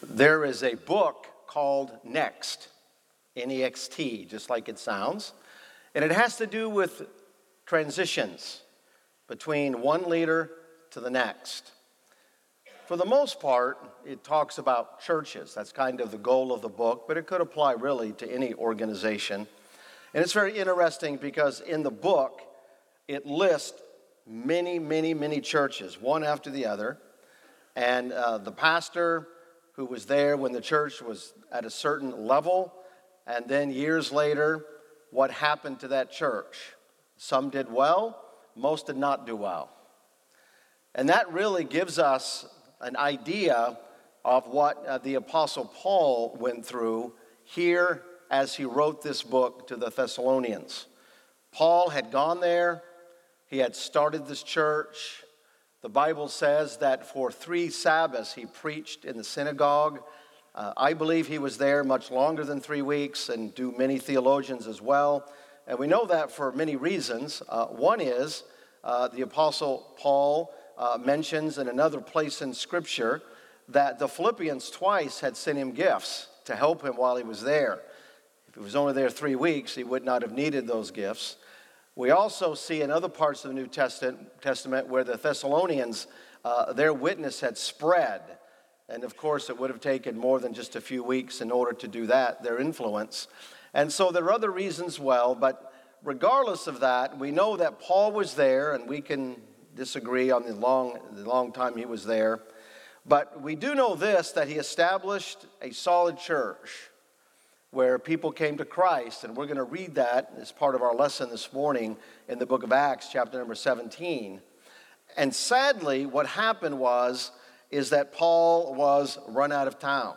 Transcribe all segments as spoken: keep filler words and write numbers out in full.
There is a book called Next, N E X T, just like it sounds, and it has to do with transitions between one leader to the next. For the most part, it talks about churches. That's kind of the goal of the book, but it could apply really to any organization. And it's very interesting because in the book, it lists many, many, many churches, one after the other. And uh, the pastor who was there when the church was at a certain level, and then years later, what happened to that church. Some did well, most did not do well. And that really gives us an idea of what uh, the Apostle Paul went through here as he wrote this book to the Thessalonians. Paul had gone there. He had started this church. The Bible says that for three Sabbaths he preached in the synagogue. Uh, I believe he was there much longer than three weeks, and do many theologians as well. And we know that for many reasons. Uh, one is uh, the Apostle Paul uh, mentions in another place in Scripture that the Philippians twice had sent him gifts to help him while he was there. If he was only there three weeks, he would not have needed those gifts. We also see in other parts of the New Testament where the Thessalonians, uh, their witness had spread. And of course, it would have taken more than just a few weeks in order to do that, their influence. And so there are other reasons well, but regardless of that, we know that Paul was there, and we can disagree on the long, the long time he was there. But we do know this, that he established a solid church where people came to Christ, and we're going to read that as part of our lesson this morning in the book of Acts, chapter number seventeen. And sadly, what happened was, is that Paul was run out of town.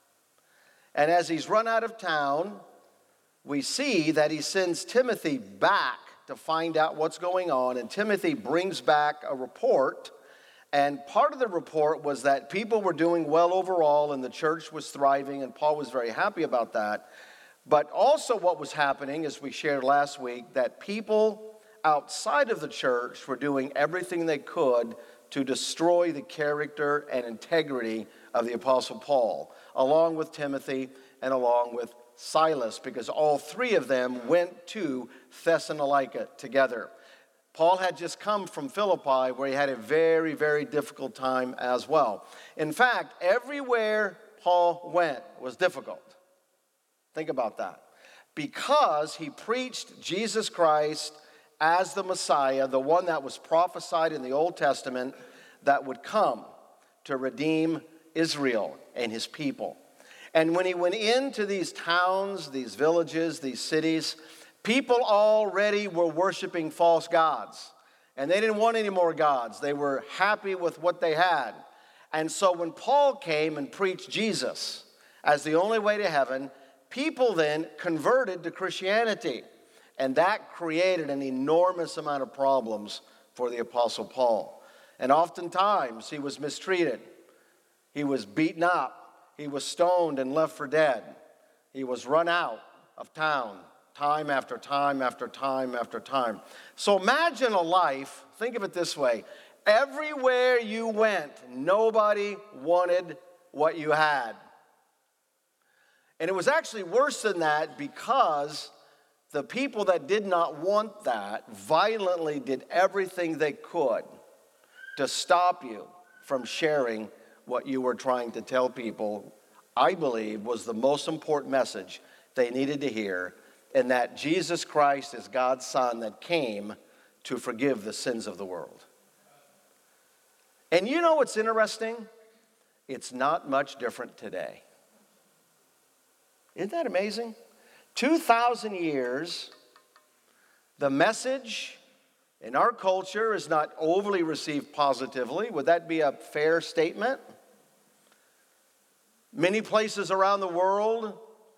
And as he's run out of town, we see that he sends Timothy back to find out what's going on, and Timothy brings back a report. And part of the report was that people were doing well overall and the church was thriving, and Paul was very happy about that. But also what was happening, as we shared last week, that people outside of the church were doing everything they could to destroy the character and integrity of the Apostle Paul, along with Timothy and along with Silas, because all three of them went to Thessalonica together. Paul had just come from Philippi, where he had a very, very difficult time as well. In fact, everywhere Paul went was difficult. Think about that. Because he preached Jesus Christ as the Messiah, the one that was prophesied in the Old Testament that would come to redeem Israel and his people. And when he went into these towns, these villages, these cities, people already were worshiping false gods, and they didn't want any more gods. They were happy with what they had. And so when Paul came and preached Jesus as the only way to heaven, people then converted to Christianity, and that created an enormous amount of problems for the Apostle Paul. And oftentimes he was mistreated. He was beaten up. He was stoned and left for dead. He was run out of town time after time after time after time. So imagine a life, think of it this way. Everywhere you went, nobody wanted what you had. And it was actually worse than that, because the people that did not want that violently did everything they could to stop you from sharing what you were trying to tell people, I believe, was the most important message they needed to hear, and that Jesus Christ is God's Son that came to forgive the sins of the world. And you know what's interesting? It's not much different today. Isn't that amazing? two thousand years, the message in our culture is not overly received positively. Would that be a fair statement? Many places around the world,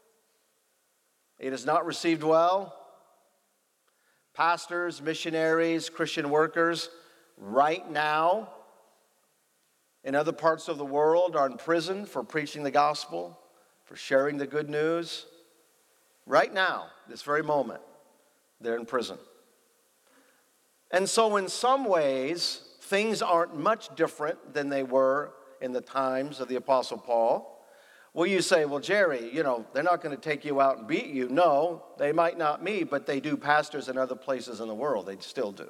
it is not received well. Pastors, missionaries, Christian workers, right now, in other parts of the world, are in prison for preaching the gospel, for sharing the good news. Right now, this very moment, they're in prison. And so in some ways, things aren't much different than they were in the times of the Apostle Paul. Well, you say, well, Jerry, you know, they're not going to take you out and beat you. No, they might not me, but they do pastors in other places in the world. They still do.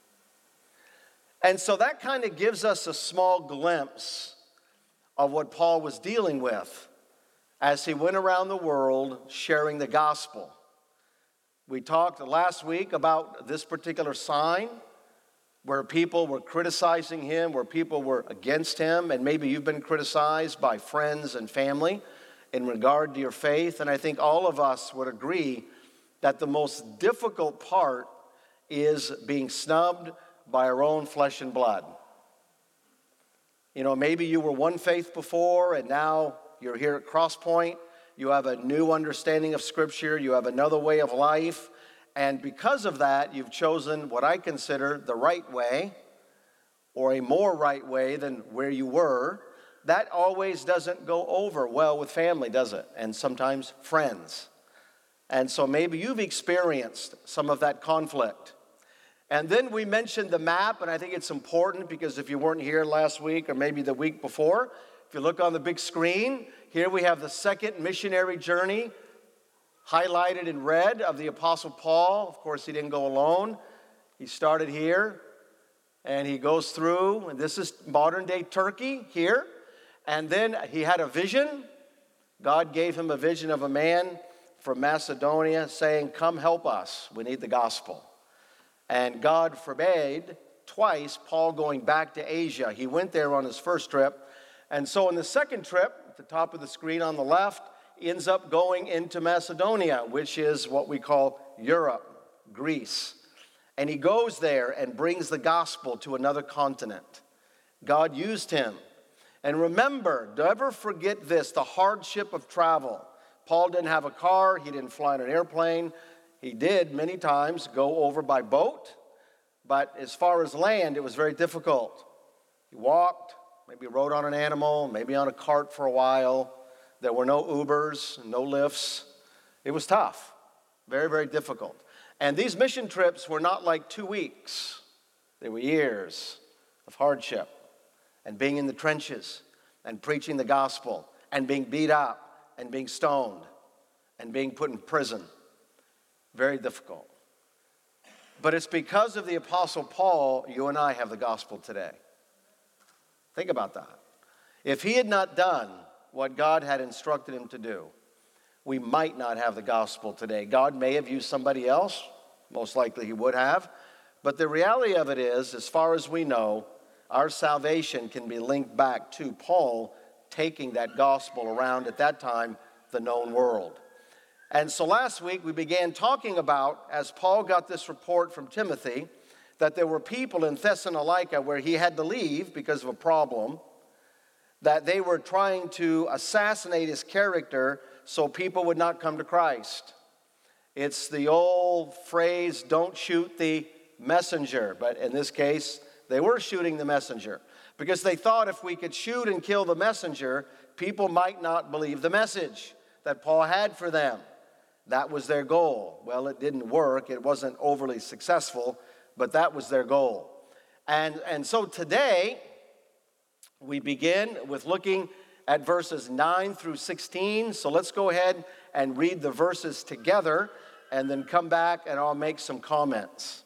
And so that kind of gives us a small glimpse of what Paul was dealing with as he went around the world sharing the gospel. We talked last week about this particular sign where people were criticizing him, where people were against him, and maybe you've been criticized by friends and family in regard to your faith. And I think all of us would agree that the most difficult part is being snubbed by our own flesh and blood. You know, maybe you were one faith before, and now you're here at Crosspoint. You have a new understanding of Scripture. You have another way of life. And because of that, you've chosen what I consider the right way, or a more right way than where you were. That always doesn't go over well with family, does it? And sometimes friends. And so maybe you've experienced some of that conflict. And then we mentioned the map, and I think it's important because if you weren't here last week or maybe the week before, if you look on the big screen, here we have the second missionary journey highlighted in red of the Apostle Paul. Of course, he didn't go alone. He started here, and he goes through, and this is modern-day Turkey here. And then he had a vision. God gave him a vision of a man from Macedonia saying, come help us. We need the gospel. And God forbade twice Paul going back to Asia. He went there on his first trip. And so in the second trip, at the top of the screen on the left, ends up going into Macedonia, which is what we call Europe, Greece. And he goes there and brings the gospel to another continent. God used him. And remember, never forget this, the hardship of travel. Paul didn't have a car. He didn't fly in an airplane. He did many times go over by boat. But as far as land, it was very difficult. He walked, maybe rode on an animal, maybe on a cart for a while. There were no Ubers, no lifts. It was tough, very, very difficult. And these mission trips were not like two weeks. They were years of hardship and being in the trenches and preaching the gospel and being beat up and being stoned and being put in prison. Very difficult. But it's because of the Apostle Paul, you and I have the gospel today. Think about that. If he had not done what God had instructed him to do, we might not have the gospel today. God may have used somebody else. Most likely he would have. But the reality of it is, as far as we know, our salvation can be linked back to Paul taking that gospel around, at that time, the known world. And so last week we began talking about, as Paul got this report from Timothy, that there were people in Thessalonica where he had to leave because of a problem, that they were trying to assassinate his character so people would not come to Christ. It's the old phrase, don't shoot the messenger. But in this case, they were shooting the messenger because they thought if we could shoot and kill the messenger, people might not believe the message that Paul had for them. That was their goal. Well, it didn't work. It wasn't overly successful, but that was their goal. And, and so today, we begin with looking at verses nine through sixteen. So let's go ahead and read the verses together and then come back and I'll make some comments.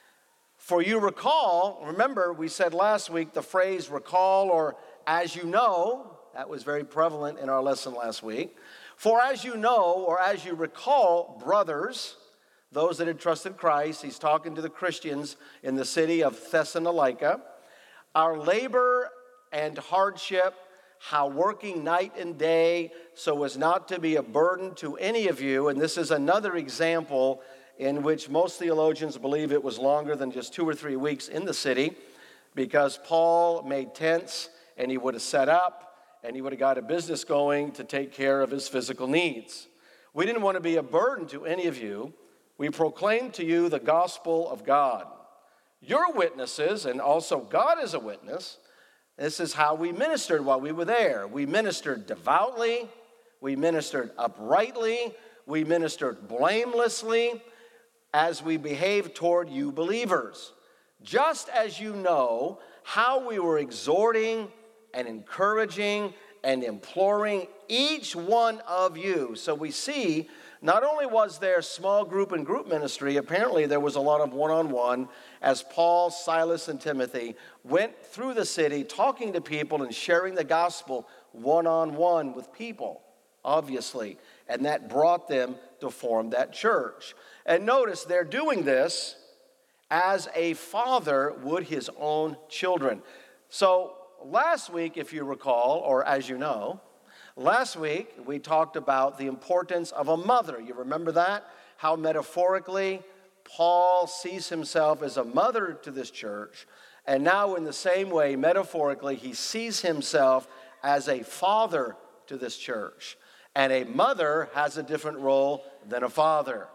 For you recall, remember we said last week the phrase recall or as you know, that was very prevalent in our lesson last week. For as you know or as you recall, brothers, those that had trusted Christ, he's talking to the Christians in the city of Thessalonica, our labor and hardship, how working night and day so as not to be a burden to any of you. And this is another example in which most theologians believe it was longer than just two or three weeks in the city, because Paul made tents and he would have set up and he would have got a business going to take care of his physical needs. We didn't want to be a burden to any of you. We proclaim to you the gospel of God. You're witnesses, and also God is a witness. This is how we ministered while we were there. We ministered devoutly. We ministered uprightly. We ministered blamelessly as we behaved toward you believers. Just as you know how we were exhorting and encouraging and imploring each one of you. So we see not only was there small group and group ministry, apparently there was a lot of one-on-one as Paul, Silas, and Timothy went through the city talking to people and sharing the gospel one-on-one with people, obviously. And that brought them to form that church. And notice they're doing this as a father would his own children. So last week, if you recall, or as you know, last week we talked about the importance of a mother. You remember that? How metaphorically Paul sees himself as a mother to this church. And now in the same way, metaphorically, he sees himself as a father to this church. And a mother has a different role than a father.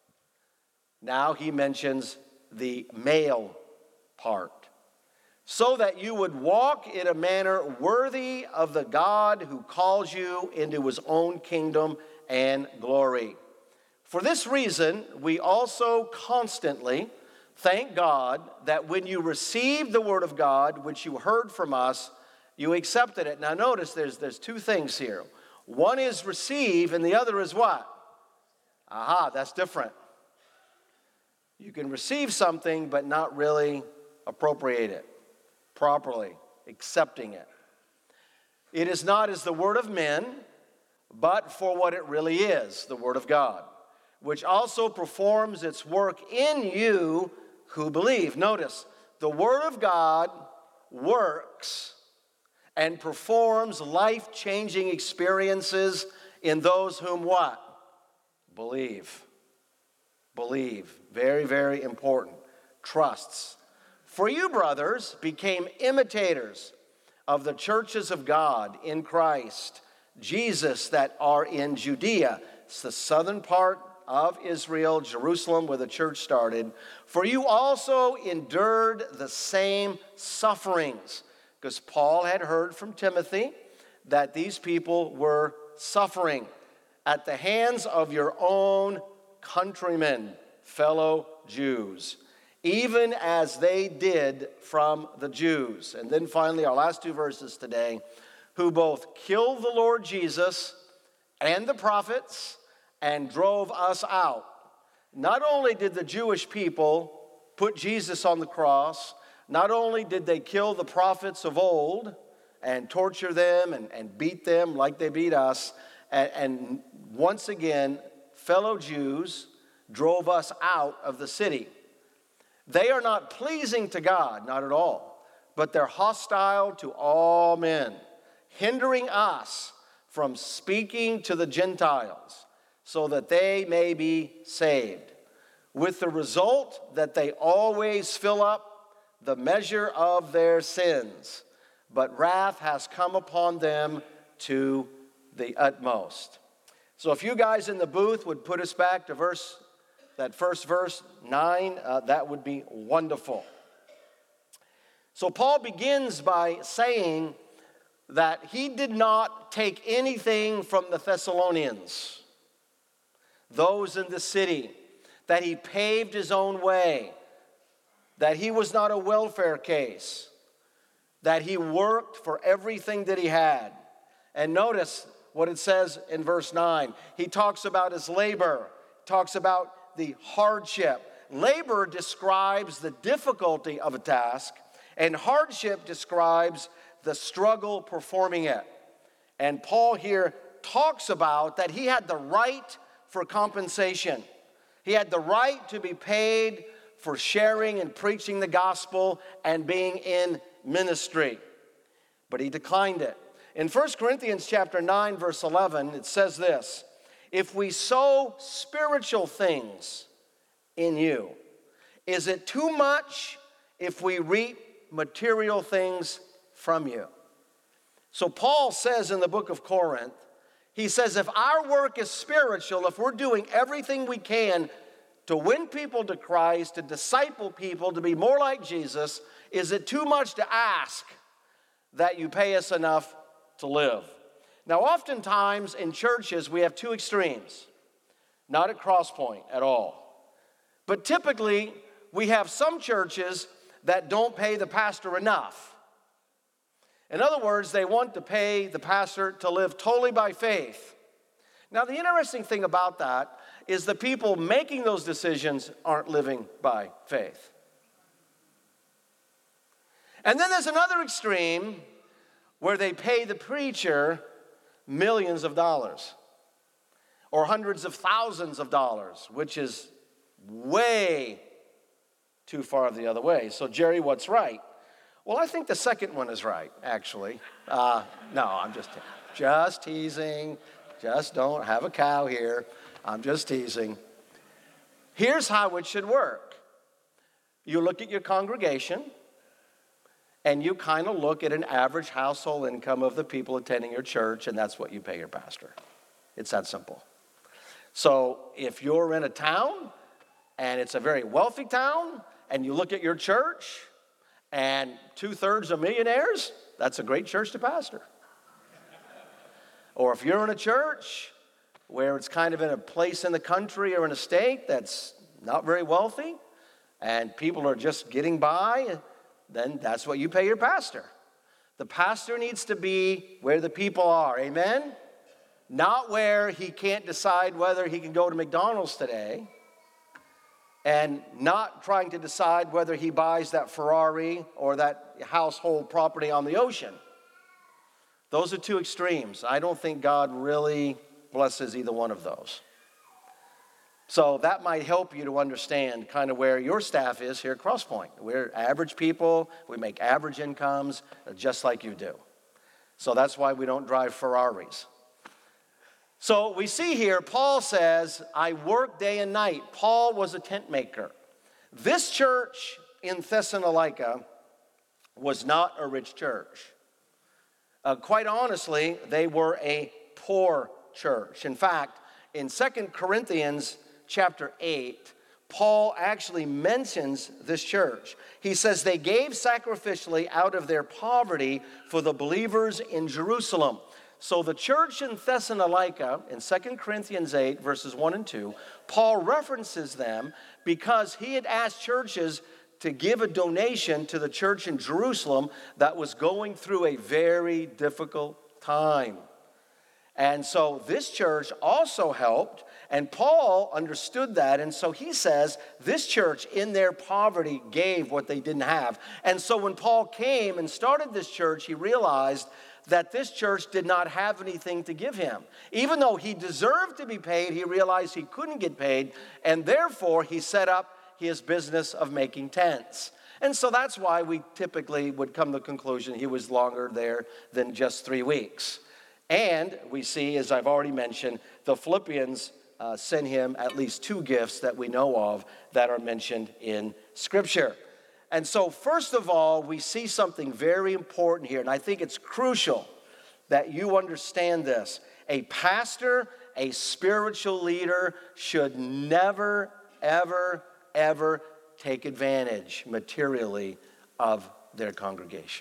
Now he mentions the male part. So that you would walk in a manner worthy of the God who calls you into his own kingdom and glory. For this reason, we also constantly thank God that when you received the word of God, which you heard from us, you accepted it. Now notice there's, there's two things here. One is receive and the other is what? Aha, that's different. You can receive something but not really appropriate it properly, accepting it. It is not as the word of men, but for what it really is, the word of God, which also performs its work in you who believe. Notice, the word of God works and performs life-changing experiences in those whom what? Believe. Believe. Very, very important. Trusts. For you, brothers, became imitators of the churches of God in Christ Jesus that are in Judea. It's the southern part of Israel, Jerusalem, where the church started. For you also endured the same sufferings. Because Paul had heard from Timothy that these people were suffering at the hands of your own countrymen, fellow Jews, even as they did from the Jews. And then finally, our last two verses today, who both killed the Lord Jesus and the prophets and drove us out. Not only did the Jewish people put Jesus on the cross, not only did they kill the prophets of old and torture them and, and beat them like they beat us, and, and once again, fellow Jews drove us out of the city. They are not pleasing to God, not at all, but they're hostile to all men, hindering us from speaking to the Gentiles so that they may be saved, with the result that they always fill up the measure of their sins, but wrath has come upon them to the utmost. So if you guys in the booth would put us back to verse, that first verse, nine, uh, that would be wonderful. So Paul begins by saying that he did not take anything from the Thessalonians, those in the city, that he paved his own way, that he was not a welfare case, that he worked for everything that he had. And notice what it says in verse nine. He talks about his labor, talks about the hardship. Labor describes the difficulty of a task, and hardship describes the struggle performing it. And Paul here talks about that he had the right for compensation. He had the right to be paid for sharing and preaching the gospel and being in ministry. But he declined it. In First Corinthians chapter nine, verse eleven, it says this: if we sow spiritual things in you, is it too much if we reap material things from you? So Paul says in the book of Corinth, he says if our work is spiritual, if we're doing everything we can to win people to Christ, to disciple people, to be more like Jesus, is it too much to ask that you pay us enough to live? Now, oftentimes in churches, we have two extremes, not at Crosspoint at all. But typically, we have some churches that don't pay the pastor enough. In other words, they want to pay the pastor to live totally by faith. Now, the interesting thing about that is the people making those decisions aren't living by faith. And then there's another extreme where they pay the preacher millions of dollars or hundreds of thousands of dollars, which is way too far the other way. So, Jerry, what's right? Well, I think the second one is right, actually. Uh, no, I'm just, just teasing. Just don't have a cow here. I'm just teasing. Here's how it should work. You look at your congregation, and you kind of look at an average household income of the people attending your church, and that's what you pay your pastor. It's that simple. So if you're in a town, and it's a very wealthy town, and you look at your church, and two-thirds are millionaires, that's a great church to pastor. Or if you're in a church where it's kind of in a place in the country or in a state that's not very wealthy, and people are just getting by, then that's what you pay your pastor. The pastor needs to be where the people are, amen? Not where he can't decide whether he can go to McDonald's today, and not trying to decide whether he buys that Ferrari or that household property on the ocean. Those are two extremes. I don't think God really blesses either one of those. So that might help you to understand kind of where your staff is here at Crosspoint. We're average people. We make average incomes just like you do. So that's why we don't drive Ferraris. So we see here, Paul says, I work day and night. Paul was a tent maker. This church in Thessalonica was not a rich church. Uh, quite honestly, they were a poor church. In fact, in Second Corinthians chapter eight, Paul actually mentions this church. He says they gave sacrificially out of their poverty for the believers in Jerusalem. So the church in Thessalonica, in Second Corinthians eight, verses one and two, Paul references them because he had asked churches to give a donation to the church in Jerusalem that was going through a very difficult time. And so this church also helped, and Paul understood that, and so he says this church in their poverty gave what they didn't have. And so when Paul came and started this church, he realized that this church did not have anything to give him. Even though he deserved to be paid, he realized he couldn't get paid, and therefore he set up his business of making tents. And so that's why we typically would come to the conclusion he was longer there than just three weeks. And we see, as I've already mentioned, the Philippians uh, sent him at least two gifts that we know of that are mentioned in Scripture. And so first of all, we see something very important here, and I think it's crucial that you understand this. A pastor, a spiritual leader should never, ever, ever take advantage materially of their congregation.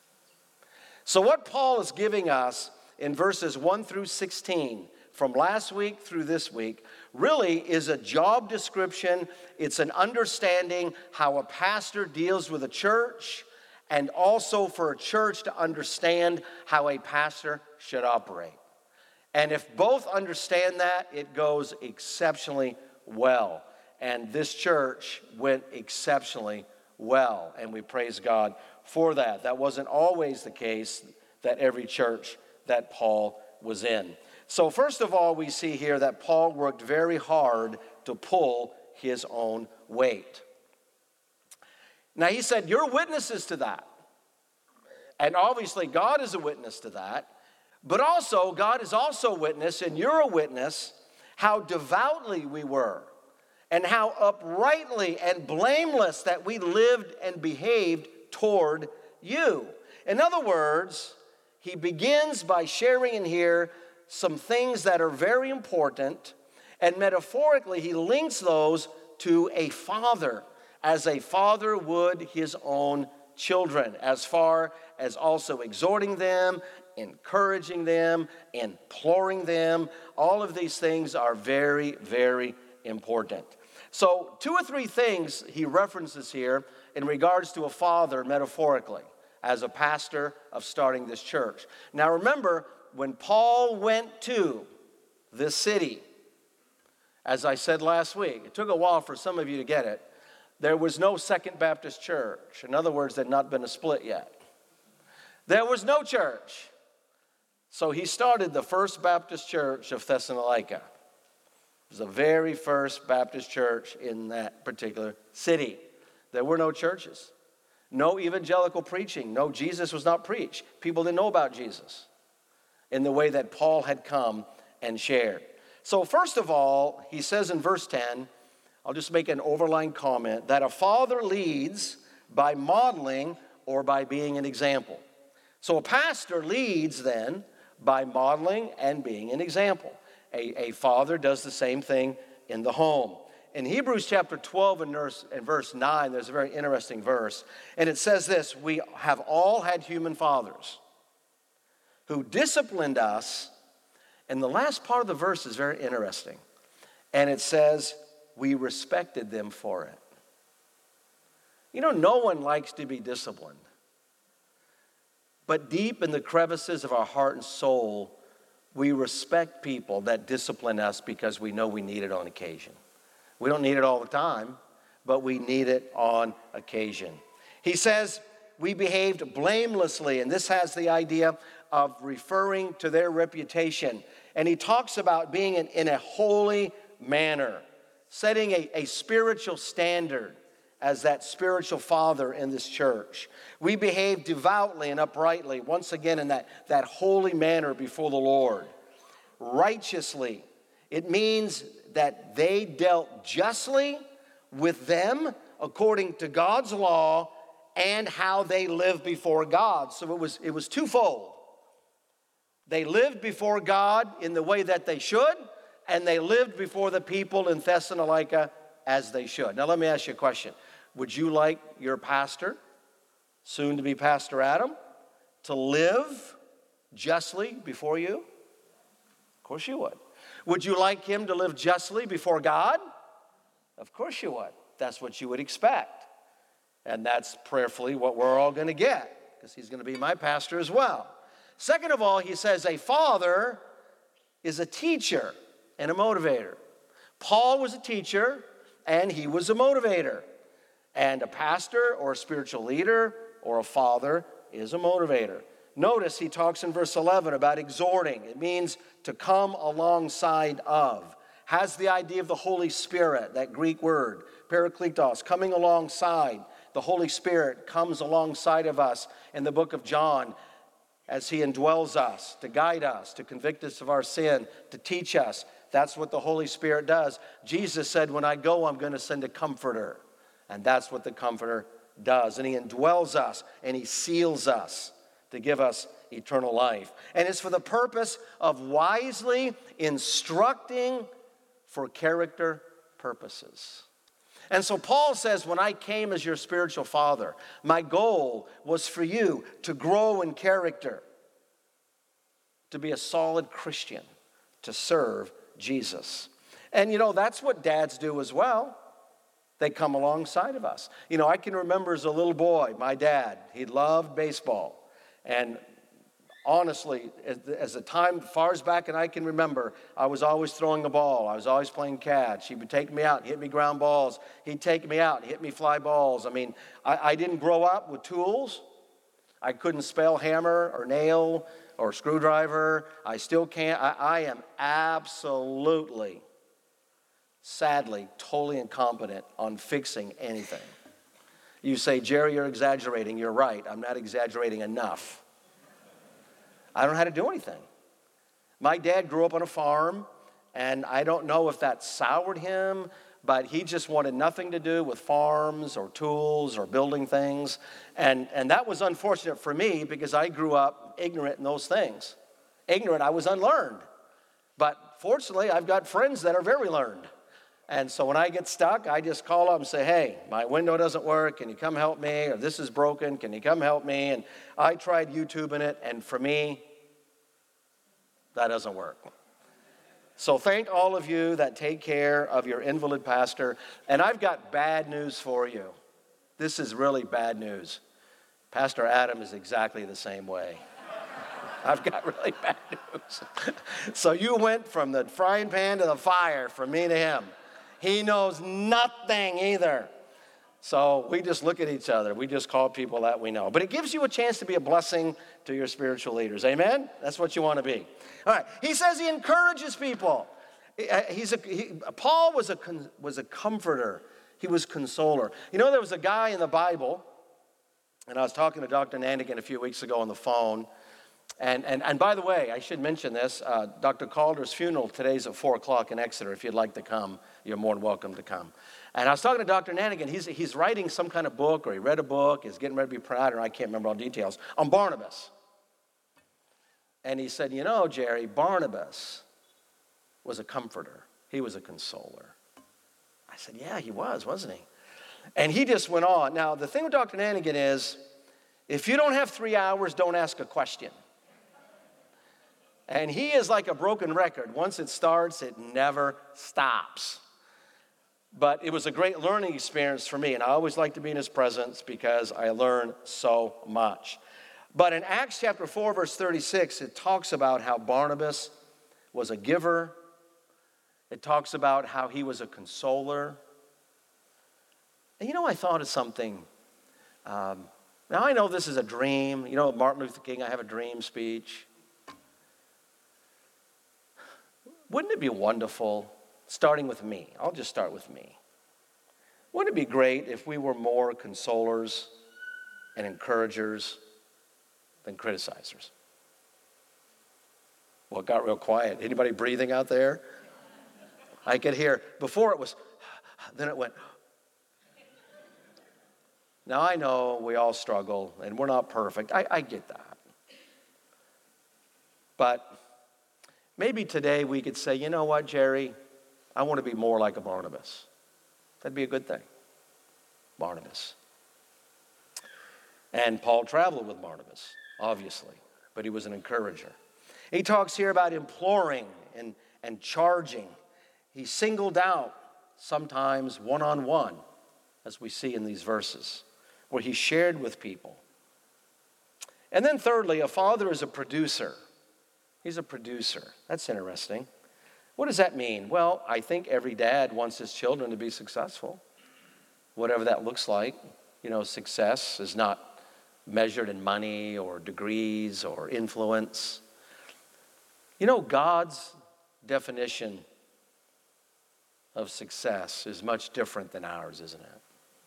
So what Paul is giving us in verses one through sixteen, from last week through this week, really is a job description. It's an understanding how a pastor deals with a church, and also for a church to understand how a pastor should operate. And if both understand that, it goes exceptionally well. And this church went exceptionally well, and we praise God for that. That wasn't always the case that every church that Paul was in. So first of all, we see here that Paul worked very hard to pull his own weight. Now he said, you're witnesses to that. And obviously God is a witness to that. But also, God is also a witness, and you're a witness, how devoutly we were, and how uprightly and blameless that we lived and behaved toward you. In other words, he begins by sharing in here some things that are very important, and metaphorically he links those to a father, as a father would his own children, as far as also exhorting them, encouraging them, imploring them. All of these things are very, very important. So two or three things he references here in regards to a father metaphorically. as a pastor of starting this church. Now remember, when Paul went to this city, as I said last week, it took a while for some of you to get it, there was no Second Baptist Church. In other words, there had not been a split yet. There was no church. So he started the First Baptist Church of Thessalonica. It was the very first Baptist church in that particular city. There were no churches, no evangelical preaching. No, Jesus was not preached. People didn't know about Jesus in the way that Paul had come and shared. So first of all, he says in verse ten, I'll just make an overline comment, that a father leads by modeling or by being an example. So a pastor leads then by modeling and being an example. A, a father does the same thing in the home. In Hebrews chapter twelve and verse, and verse nine, there's a very interesting verse. And it says this, we have all had human fathers who disciplined us. And the last part of the verse is very interesting. And it says, we respected them for it. You know, no one likes to be disciplined. But deep in the crevices of our heart and soul, we respect people that discipline us because we know we need it on occasion. We don't need it all the time, but we need it on occasion. He says, we behaved blamelessly, and this has the idea of referring to their reputation. And he talks about being in, in a holy manner, setting a, a spiritual standard as that spiritual father in this church. We behave devoutly and uprightly, once again in that, that holy manner before the Lord. Righteously, it means that they dealt justly with them according to God's law and how they lived before God. So it was, it was twofold. They lived before God in the way that they should, and they lived before the people in Thessalonica as they should. Now let me ask you a question. Would you like your pastor, soon to be Pastor Adam, to live justly before you? Of course you would. Would you like him to live justly before God? Of course you would. That's what you would expect. And that's prayerfully what we're all going to get, because he's going to be my pastor as well. Second of all, he says a father is a teacher and a motivator. Paul was a teacher, and he was a motivator. And a pastor or a spiritual leader or a father is a motivator. Notice he talks in verse eleven about exhorting. It means to come alongside of. Has the idea of the Holy Spirit, that Greek word, parakletos, coming alongside. The Holy Spirit comes alongside of us in the book of John as he indwells us, to guide us, to convict us of our sin, to teach us. That's what the Holy Spirit does. Jesus said, when I go, I'm going to send a comforter. And that's what the Comforter does. And he indwells us and he seals us to give us eternal life. And it's for the purpose of wisely instructing for character purposes. And so Paul says, when I came as your spiritual father, my goal was for you to grow in character, to be a solid Christian, to serve Jesus. And you know, that's what dads do as well. They come alongside of us. You know, I can remember as a little boy, my dad, he loved baseball. And honestly, as, as the time, far as back and I can remember, I was always throwing a ball. I was always playing catch. He would take me out, hit me ground balls. He'd take me out, hit me fly balls. I mean, I, I didn't grow up with tools. I couldn't spell hammer or nail or screwdriver. I still can't. I, I am absolutely, sadly, totally incompetent on fixing anything. You say, Jerry, you're exaggerating. You're right. I'm not exaggerating enough. I don't know how to do anything. My dad grew up on a farm, and I don't know if that soured him, but he just wanted nothing to do with farms or tools or building things. And, and that was unfortunate for me because I grew up ignorant in those things. Ignorant, I was unlearned. But fortunately, I've got friends that are very learned. And so when I get stuck, I just call up and say, hey, my window doesn't work. Can you come help me? Or this is broken. Can you come help me? And I tried YouTubing it, and for me, that doesn't work. So thank all of you that take care of your invalid pastor. And I've got bad news for you. This is really bad news. Pastor Adam is exactly the same way. I've got really bad news. So you went from the frying pan to the fire from me to him. He knows nothing either. So we just look at each other. We just call people that we know. But it gives you a chance to be a blessing to your spiritual leaders. Amen? That's what you want to be. All right. He says he encourages people. He's a, he, Paul was a, was a comforter. He was consoler. You know, there was a guy in the Bible, and I was talking to Doctor Nandigan a few weeks ago on the phone. And, and, and by the way, I should mention this. Uh, Doctor Calder's funeral today's at four o'clock in Exeter. If you'd like to come, you're more than welcome to come. And I was talking to Doctor Nandigan. He's, he's writing some kind of book, or he read a book. He's getting ready to be put out, or I can't remember all details, on Barnabas. And he said, you know, Jerry, Barnabas was a comforter. He was a consoler. I said, yeah, he was, wasn't he? And he just went on. Now, the thing with Doctor Nandigan is, if you don't have three hours, don't ask a question. And he is like a broken record. Once it starts, it never stops. But it was a great learning experience for me, and I always like to be in his presence because I learn so much. But in Acts chapter four, verse thirty-six, it talks about how Barnabas was a giver. It talks about how he was a consoler. And you know, I thought of something. Um, now, I know this is a dream. You know, Martin Luther King, I have a dream speech. Wouldn't it be wonderful, starting with me? I'll just start with me. Wouldn't it be great if we were more consolers and encouragers than criticizers? Well, it got real quiet. Anybody breathing out there? I could hear, before it was, then it went. Now, I know we all struggle, and we're not perfect. I, I get that. But maybe today we could say, you know what, Jerry? I want to be more like a Barnabas. That'd be a good thing. Barnabas. And Paul traveled with Barnabas, obviously, but he was an encourager. He talks here about imploring and, and charging. He singled out, sometimes one-on-one, as we see in these verses, where he shared with people. And then thirdly, a father is a producer. He's a producer. That's interesting. What does that mean? Well, I think every dad wants his children to be successful, whatever that looks like. You know, success is not measured in money or degrees or influence. You know, God's definition of success is much different than ours, isn't it?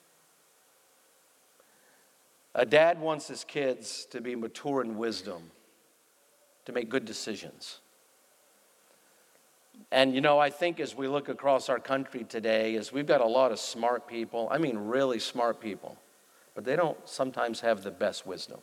A dad wants his kids to be mature in wisdom, to make good decisions. And, you know, I think as we look across our country today, is we've got a lot of smart people, I mean really smart people, but they don't sometimes have the best wisdom.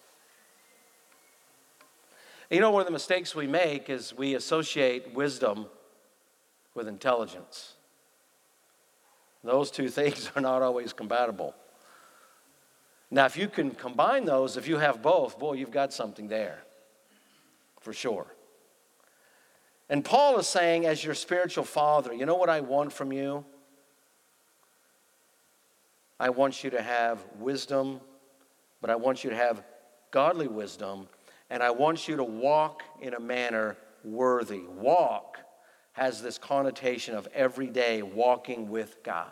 You know, one of the mistakes we make is we associate wisdom with intelligence. Those two things are not always compatible. Now, if you can combine those, if you have both, boy, you've got something there, for sure. And Paul is saying, as your spiritual father, you know what I want from you? I want you to have wisdom, but I want you to have godly wisdom, and I want you to walk in a manner worthy. Walk has this connotation of every day walking with God.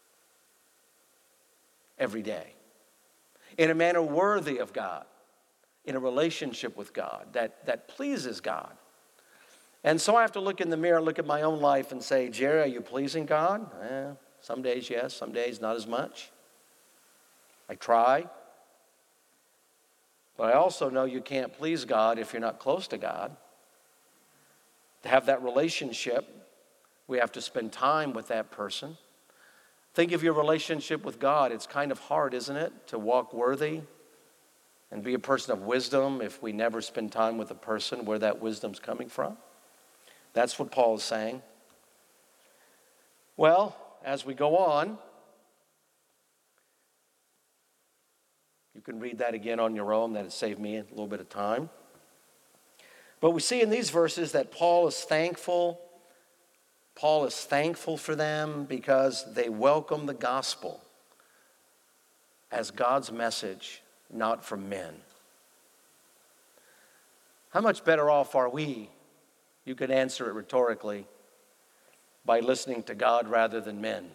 Every day. In a manner worthy of God. In a relationship with God that, that pleases God. And so I have to look in the mirror, look at my own life and say, Jerry, are you pleasing God? Eh, some days yes, some days not as much. I try. But I also know you can't please God if you're not close to God. To have that relationship, we have to spend time with that person. Think of your relationship with God. It's kind of hard, isn't it, to walk worthy and be a person of wisdom if we never spend time with a person where that wisdom's coming from. That's what Paul is saying. Well, as we go on, you can read that again on your own. That has saved me a little bit of time. But we see in these verses that Paul is thankful. Paul is thankful for them because they welcome the gospel as God's message not from men. How much better off are we? You can answer it rhetorically by listening to God rather than men.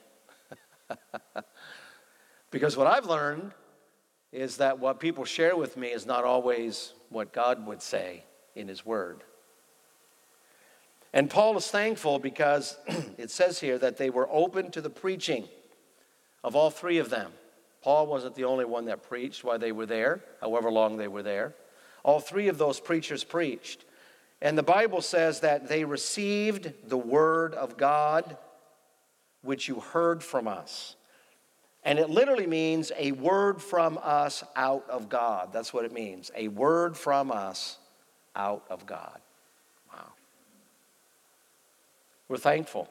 Because what I've learned is that what people share with me is not always what God would say in his word. And Paul is thankful because it says here that they were open to the preaching of all three of them. Paul wasn't the only one that preached while they were there, however long they were there. All three of those preachers preached. And the Bible says that they received the word of God, which you heard from us. And it literally means a word from us out of God. That's what it means. A word from us out of God. Wow. We're thankful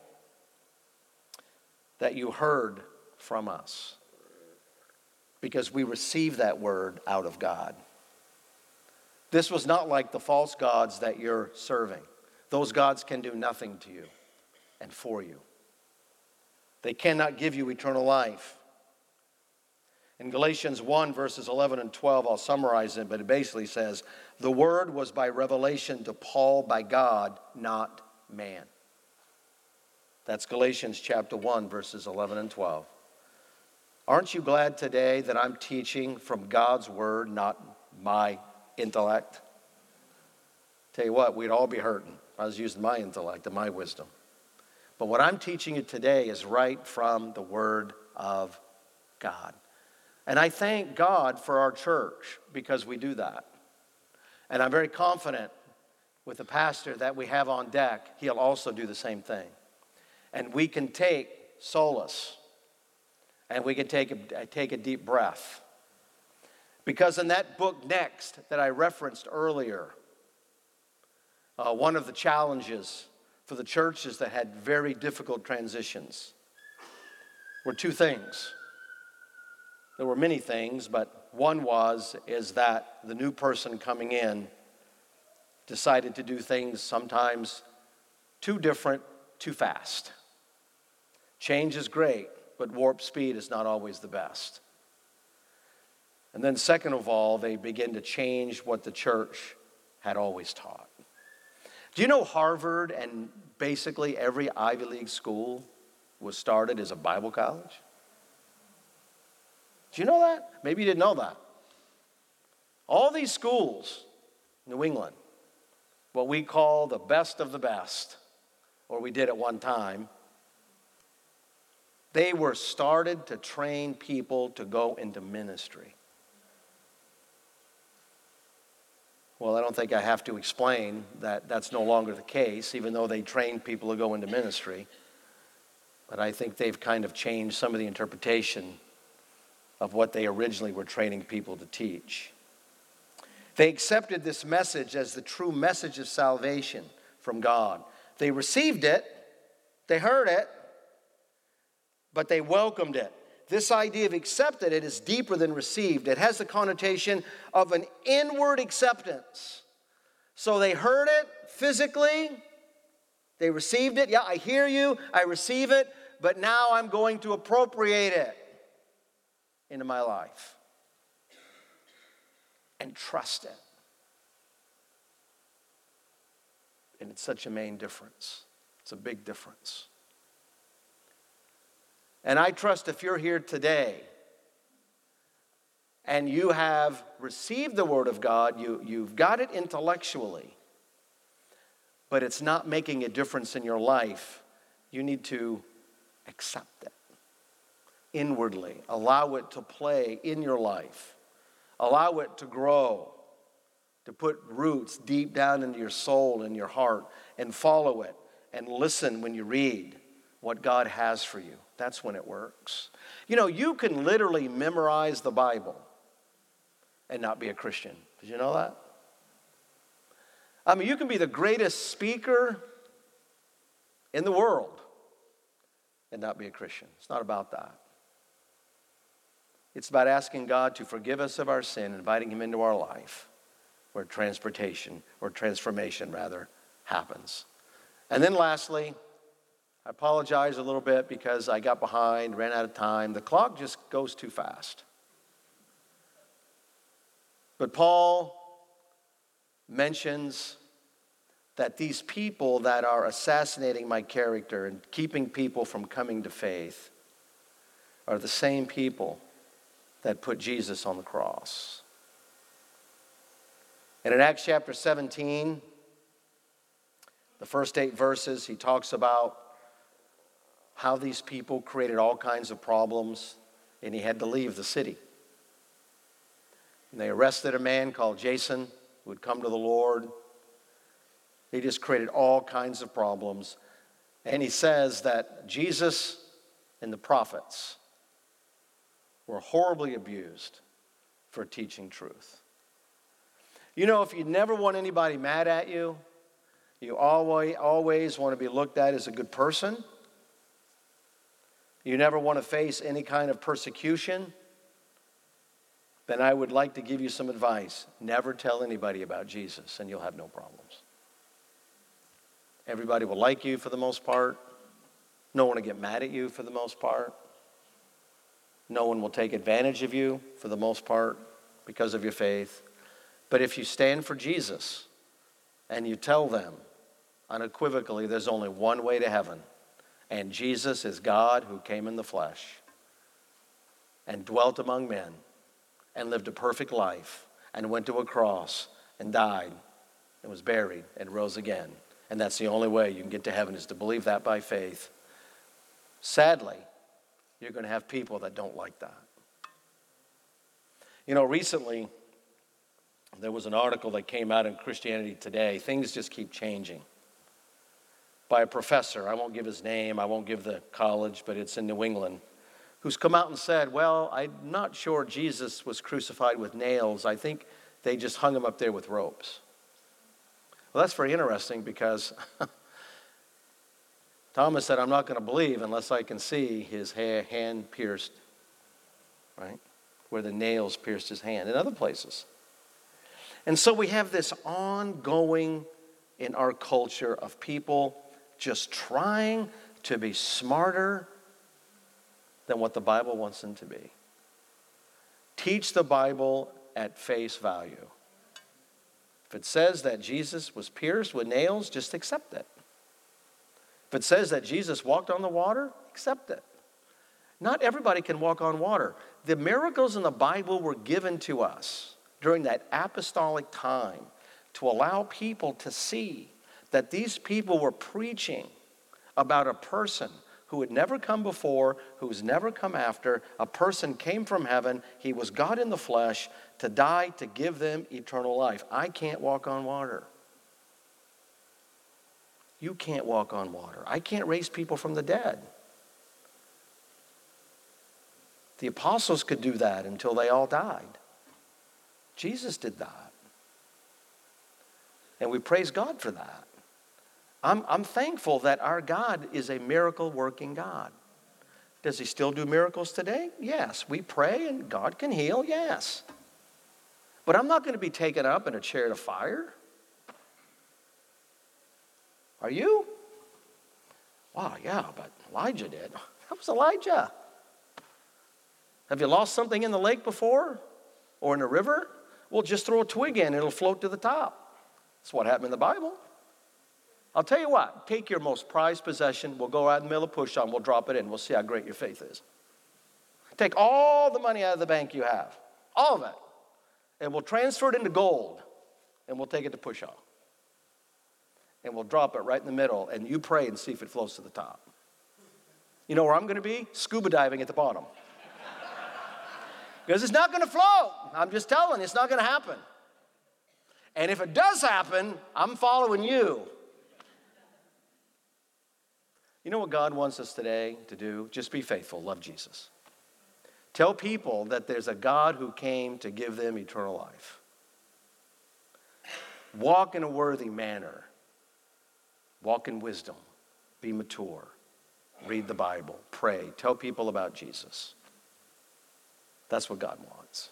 that you heard from us because we received that word out of God. This was not like the false gods that you're serving. Those gods can do nothing to you and for you. They cannot give you eternal life. In Galatians one, verses eleven and twelve, I'll summarize it, but it basically says, the word was by revelation to Paul by God, not man. That's Galatians chapter one, verses eleven and twelve. Aren't you glad today that I'm teaching from God's word, not my intellect? Tell you what, we'd all be hurting. I was using my intellect and my wisdom. But what I'm teaching you today is right from the word of God. And I thank God for our church because we do that. And I'm very confident with the pastor that we have on deck, he'll also do the same thing. And we can take solace and we can take a, take a deep breath. Because in that book Next that I referenced earlier, uh, one of the challenges for the churches that had very difficult transitions were two things. There were many things, but one was is that the new person coming in decided to do things sometimes too different, too fast. Change is great, but warp speed is not always the best. And then second of all, they begin to change what the church had always taught. Do you know Harvard and basically every Ivy League school was started as a Bible college? Do you know that? Maybe you didn't know that. All these schools, New England, what we call the best of the best, or we did at one time, they were started to train people to go into ministry. Well, I don't think I have to explain that that's no longer the case, even though they train people to go into ministry. But I think they've kind of changed some of the interpretation of what they originally were training people to teach. They accepted this message as the true message of salvation from God. They received it, they heard it, but they welcomed it. This idea of accepted it is deeper than received. It has the connotation of an inward acceptance. So they heard it physically, they received it. Yeah, I hear you, I receive it, but now I'm going to appropriate it into my life and trust it. And it's such a main difference. It's a big difference. And I trust if you're here today and you have received the word of God, you, you've got it intellectually, but it's not making a difference in your life, you need to accept it inwardly. Allow it to play in your life. Allow it to grow, to put roots deep down into your soul and your heart, and follow it and listen when you read what God has for you. That's when it works. You know, you can literally memorize the Bible and not be a Christian. Did you know that? I mean, you can be the greatest speaker in the world and not be a Christian. It's not about that. It's about asking God to forgive us of our sin, inviting him into our life, where transportation, or transformation rather, happens. And then lastly, I apologize a little bit because I got behind, ran out of time. The clock just goes too fast. But Paul mentions that these people that are assassinating my character and keeping people from coming to faith are the same people that put Jesus on the cross. And in Acts chapter seventeen, the first eight verses, he talks about how these people created all kinds of problems, and he had to leave the city. And they arrested a man called Jason who had come to the Lord. They just created all kinds of problems. And he says that Jesus and the prophets were horribly abused for teaching truth. You know, if you never want anybody mad at you, you always, always want to be looked at as a good person. You never want to face any kind of persecution, then I would like to give you some advice. Never tell anybody about Jesus, and you'll have no problems. Everybody will like you for the most part. No one will get mad at you for the most part. No one will take advantage of you for the most part because of your faith. But if you stand for Jesus and you tell them unequivocally there's only one way to heaven, and Jesus is God who came in the flesh and dwelt among men and lived a perfect life and went to a cross and died and was buried and rose again. And that's the only way you can get to heaven, is to believe that by faith. Sadly, you're going to have people that don't like that. You know, recently, there was an article that came out in Christianity Today. Things just keep changing. By a professor, I won't give his name, I won't give the college, but it's in New England, who's come out and said, well, I'm not sure Jesus was crucified with nails. I think they just hung him up there with ropes. Well, that's very interesting, because Thomas said, I'm not going to believe unless I can see his hand pierced, right? Where the nails pierced his hand, and other places. And so we have this ongoing in our culture of people just trying to be smarter than what the Bible wants them to be. Teach the Bible at face value. If it says that Jesus was pierced with nails, just accept it. If it says that Jesus walked on the water, accept it. Not everybody can walk on water. The miracles in the Bible were given to us during that apostolic time to allow people to see that these people were preaching about a person who had never come before, who's never come after. A person came from heaven. He was God in the flesh to die to give them eternal life. I can't walk on water. You can't walk on water. I can't raise people from the dead. The apostles could do that until they all died. Jesus did that. And we praise God for that. I'm, I'm thankful that our God is a miracle-working God. Does he still do miracles today? Yes. We pray and God can heal? Yes. But I'm not going to be taken up in a chariot of fire. Are you? Wow, yeah, but Elijah did. That was Elijah. Have you lost something in the lake before? Or in a river? Well, just throw a twig in, it'll float to the top. That's what happened in the Bible. I'll tell you what, take your most prized possession, we'll go out in the middle of push-on, we'll drop it in, we'll see how great your faith is. Take all the money out of the bank you have, all of it, and we'll transfer it into gold, and we'll take it to push-on. And we'll drop it right in the middle, and you pray and see if it floats to the top. You know where I'm going to be? Scuba diving at the bottom. Because it's not going to float. I'm just telling you, it's not going to happen. And if it does happen, I'm following you. You know what God wants us today to do? Just be faithful. Love Jesus. Tell people that there's a God who came to give them eternal life. Walk in a worthy manner. Walk in wisdom. Be mature. Read the Bible. Pray. Tell people about Jesus. That's what God wants.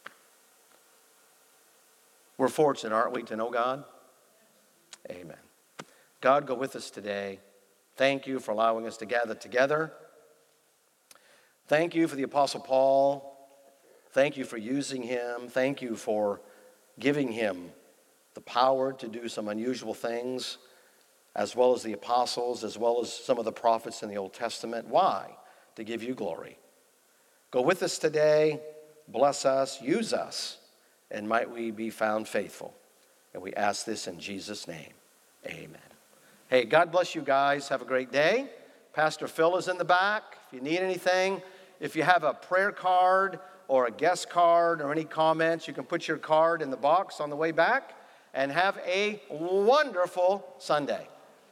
We're fortunate, aren't we, to know God? Amen. God, go with us today. Thank you for allowing us to gather together. Thank you for the Apostle Paul. Thank you for using him. Thank you for giving him the power to do some unusual things, as well as the apostles, as well as some of the prophets in the Old Testament. Why? To give you glory. Go with us today, bless us, use us, and might we be found faithful. And we ask this in Jesus' name. Amen. Hey, God bless you guys. Have a great day. Pastor Phil is in the back. If you need anything, if you have a prayer card or a guest card or any comments, you can put your card in the box on the way back. And have a wonderful Sunday.